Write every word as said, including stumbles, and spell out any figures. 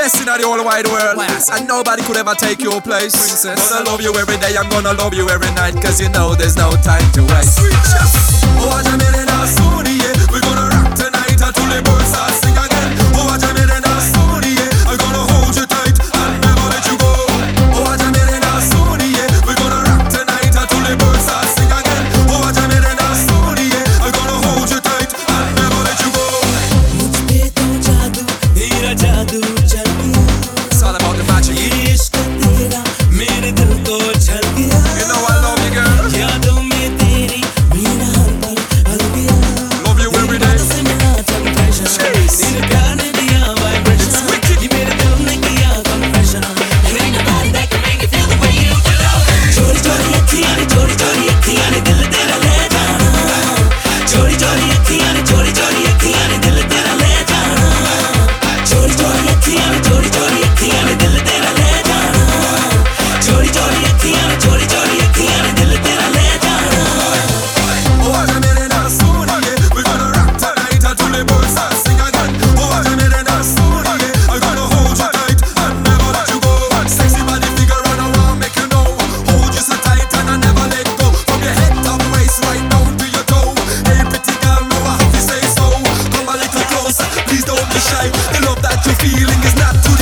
best in the whole wide world, and nobody could ever take your place. Princess, gonna love you every day, I'm gonna love you every night, cause you know there's no time to waste. Oh, I just made it a Sony, yeah. We're gonna rock tonight until the birds start sing again. Oh, I just made it a Sony, yeah. I'm gonna hold you tight and never let you go. Oh, I just made it a Sony, yeah. We're gonna rock tonight until the birds start sing again. Oh, I just made it a Sony, yeah. I'm gonna hold you tight and never let you go. It's all about the magic. You know I love you, girl. Love you every day. Jeez. It's wicked. The love that you're feeling is not too